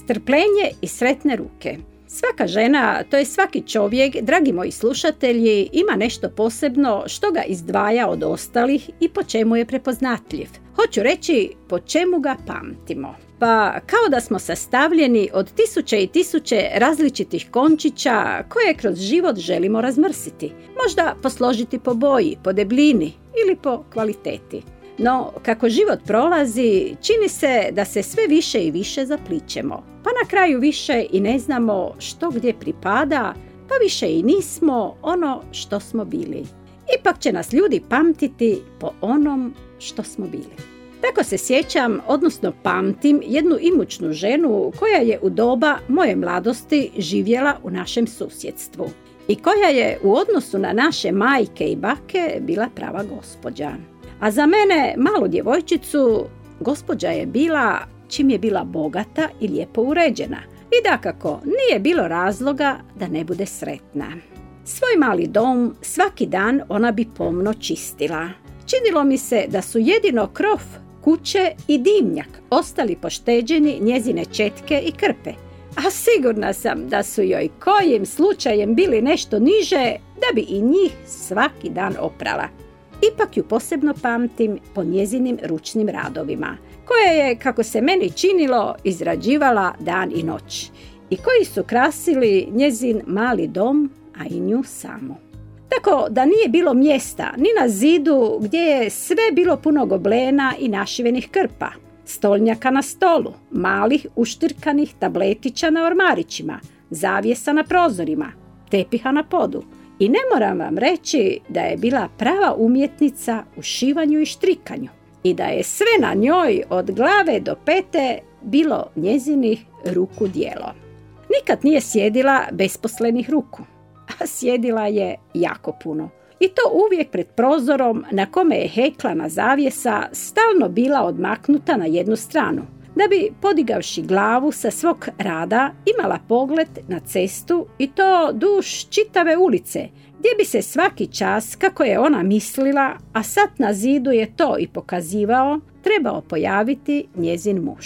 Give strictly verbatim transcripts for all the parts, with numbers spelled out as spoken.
strpljenje i sretne ruke. Svaka žena, to je svaki čovjek, dragi moji slušatelji, ima nešto posebno što ga izdvaja od ostalih i po čemu je prepoznatljiv. Hoću reći po čemu ga pamtimo. Pa kao da smo sastavljeni od tisuće i tisuće različitih končića koje kroz život želimo razmrsiti. Možda posložiti po boji, po debljini ili po kvaliteti. No, kako život prolazi, čini se da se sve više i više zaplićemo. Pa na kraju više i ne znamo što gdje pripada, pa više i nismo ono što smo bili. Ipak će nas ljudi pamtiti po onom što smo bili. Tako se sjećam, odnosno pamtim jednu imućnu ženu koja je u doba moje mladosti živjela u našem susjedstvu i koja je u odnosu na naše majke i bake bila prava gospođa. A za mene, malu djevojčicu, gospođa je bila čim je bila bogata i lijepo uređena. I dakako, nije bilo razloga da ne bude sretna. Svoj mali dom svaki dan ona bi pomno čistila. Činilo mi se da su jedino krov, kuće i dimnjak ostali pošteđeni njezine četke i krpe. A sigurna sam da su joj kojim slučajem bili nešto niže da bi i njih svaki dan oprala. Ipak ju posebno pamtim po njezinim ručnim radovima, koje je, kako se meni činilo, izrađivala dan i noć i koji su krasili njezin mali dom, a i nju samu. Tako da nije bilo mjesta ni na zidu gdje je sve bilo puno goblena i našivenih krpa, stolnjaka na stolu, malih uštirkanih tabletića na ormarićima, zavjesa na prozorima, tepiha na podu. I ne moram vam reći da je bila prava umjetnica u šivanju i štrikanju i da je sve na njoj od glave do pete bilo njezinih ruku djelo. Nikad nije sjedila besposlenih ruku, a sjedila je jako puno. I to uvijek pred prozorom na kome je heklana zavjesa stalno bila odmaknuta na jednu stranu, da bi, podigavši glavu sa svog rada, imala pogled na cestu i to duž čitave ulice, gdje bi se svaki čas, kako je ona mislila, a sad na zidu je to i pokazivao, trebao pojaviti njezin muž.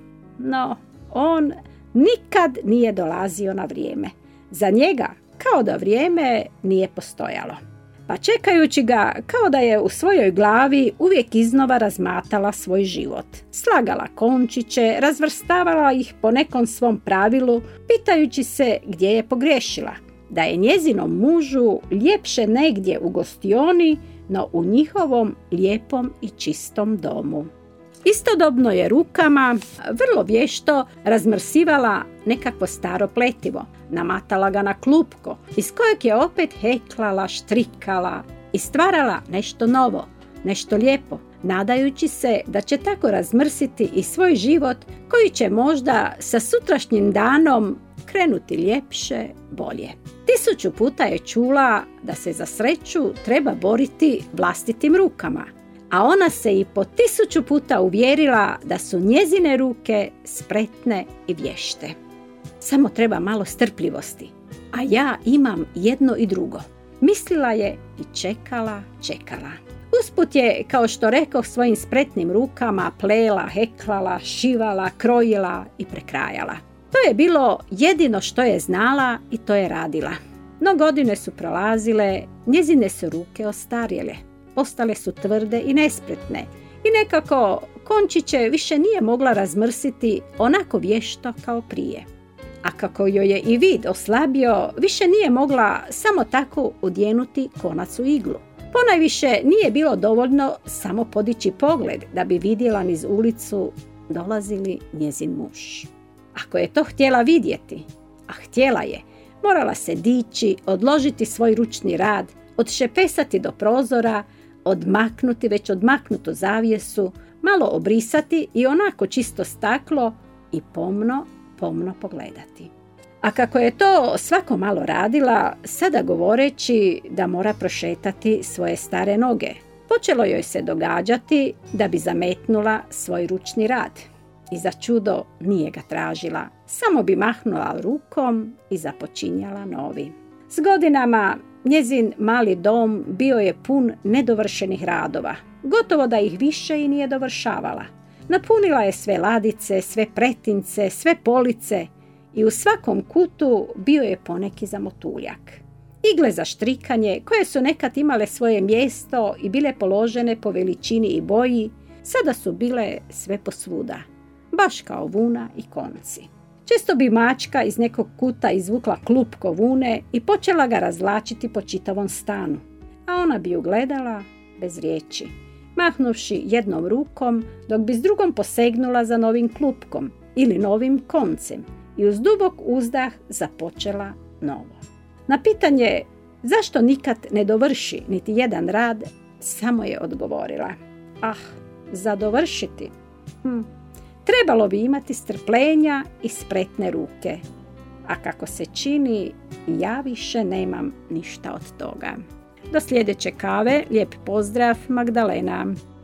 No, on nikad nije dolazio na vrijeme. Za njega kao da vrijeme nije postojalo. Pa čekajući ga, kao da je u svojoj glavi uvijek iznova razmatala svoj život. Slagala končiće, razvrstavala ih po nekom svom pravilu, pitajući se gdje je pogriješila. Da je njezinom mužu ljepše negdje u gostioni, no u njihovom lijepom i čistom domu. Istodobno je rukama vrlo vješto razmrsivala nekakvo staro pletivo, namatala ga na klupko, iz kojeg je opet heklala, štrikala i stvarala nešto novo, nešto lijepo, nadajući se da će tako razmrsiti i svoj život koji će možda sa sutrašnjim danom krenuti ljepše, bolje. Tisuću puta je čula da se za sreću treba boriti vlastitim rukama, a ona se i po tisuću puta uvjerila da su njezine ruke spretne i vješte. Samo treba malo strpljivosti, a ja imam jedno i drugo. Mislila je i čekala, čekala. Usput je, kao što rekoh, svojim spretnim rukama plela, heklala, šivala, krojila i prekrajala. To je bilo jedino što je znala i to je radila. No godine su prolazile, njezine su ruke ostarjele, postale su tvrde i nespretne i nekako končiće više nije mogla razmrsiti onako vješto kao prije. A kako joj je i vid oslabio, više nije mogla samo tako udjenuti konac u iglu. Ponajviše nije bilo dovoljno samo podići pogled da bi vidjela niz ulicu dolazili njezin muž. Ako je to htjela vidjeti, a htjela je, morala se dići, odložiti svoj ručni rad, odšepesati do prozora, odmaknuti već odmaknutu zavjesu, malo obrisati i onako čisto staklo i pomno, pomno pogledati. A kako je to svako malo radila, sada govoreći da mora prošetati svoje stare noge, počelo joj se događati da bi zametnula svoj ručni rad. I za čudo nije ga tražila, samo bi mahnula rukom i započinjala novi. S godinama njezin mali dom bio je pun nedovršenih radova, gotovo da ih više i nije dovršavala. Napunila je sve ladice, sve pretince, sve police i u svakom kutu bio je poneki zamotuljak. Igle za štrikanje, koje su nekad imale svoje mjesto i bile položene po veličini i boji, sada su bile sve posvuda, baš kao vuna i konci. Često bi mačka iz nekog kuta izvukla klub kovune i počela ga razvlačiti po čitavom stanu, a ona bi ju gledala bez riječi, mahnuvši jednom rukom, dok bi s drugom posegnula za novim klupkom ili novim koncem i uz dubok uzdah započela novo. Na pitanje zašto nikad ne dovrši niti jedan rad, samo je odgovorila: ah, za dovršiti? Hm. Trebalo bi imati strpljenja i spretne ruke, a kako se čini, ja više nemam ništa od toga. Do sljedeće kave, lijep pozdrav, Magdalena.